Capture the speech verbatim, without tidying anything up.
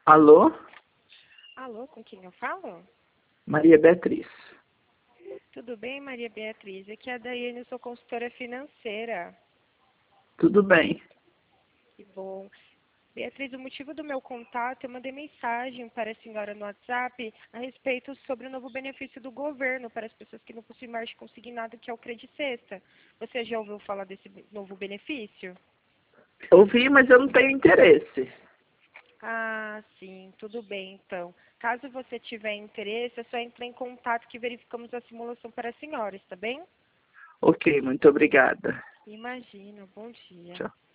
Alô? Alô, com quem eu falo? Maria Beatriz. Tudo bem, Maria Beatriz? Aqui é a Daiane, eu sou consultora financeira. Tudo bem. Que bom. Beatriz, o motivo do meu contato, eu mandei mensagem para a senhora no WhatsApp a respeito sobre o novo benefício do governo para as pessoas que não possuem margem consignada, que é o Credi Sexta. Você já ouviu falar desse novo benefício? Ouvi, mas eu não tenho interesse. Ah, sim, tudo bem, então. Caso você tiver interesse, é só entrar em contato que verificamos a simulação para as senhoras, tá bem? Ok, muito obrigada. Imagina, bom dia. Tchau.